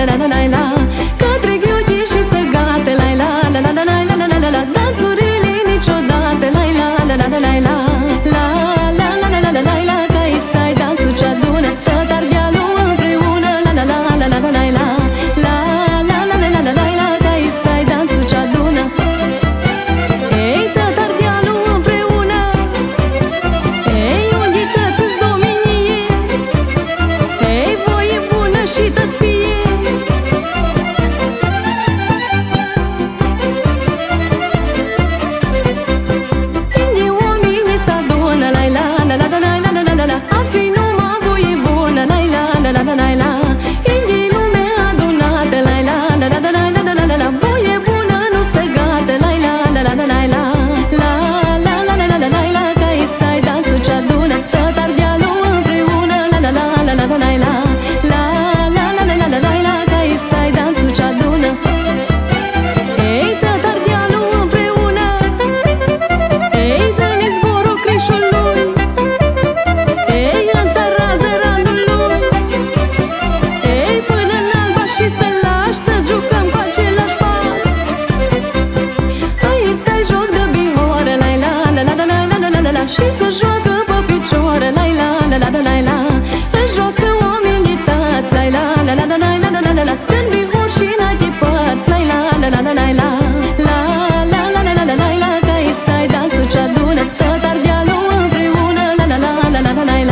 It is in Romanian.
la la la la. Către ghiuchi și să gate, la la la la la la la la la la. Danțurile niciodată, la la la la la la la. La la la la la la la la. Că ai stai danțul ce adună tot Ardealul împreună, la la la la la la la la. La la la la la la la la. Că ai stai danțul ce adună. Ei, tot Ardealul împreună. Ei, unghități-ți domenie. Ei, voie bună și tot fie. Indi oamenii s-adună, la la la la la la la la la la. A fi numai voie bună, la la la la la la la. Indi lume adunată, la la la la la la la la la la. Voie bună nu se gata, la la la la la la la. La la la la la la la la. Că ai stai danțul ce adună tot Ardealul împreună, la la la la la la la la. La la la la la la la la. Că ai stai danțul ce adună. Ei, tot Ardealul împreună. Ei, dă-ne zborul crișul lui. Ei, înțărează randul lui. Ei, până în Alba și Sălaș, te jucăm cu același pas. Hai, stai joc de bihoră, la la la la la la la la la la. Și să joacă pe picioare, la la la la la la la. Își joacă oamenii tăți, la la la la la la la la la la. În bihor și în alte părți, la la la la la la la. La la la la la la la la. Că ai stai danțul ce adună tot Ardealul împreună, la la la la la la la.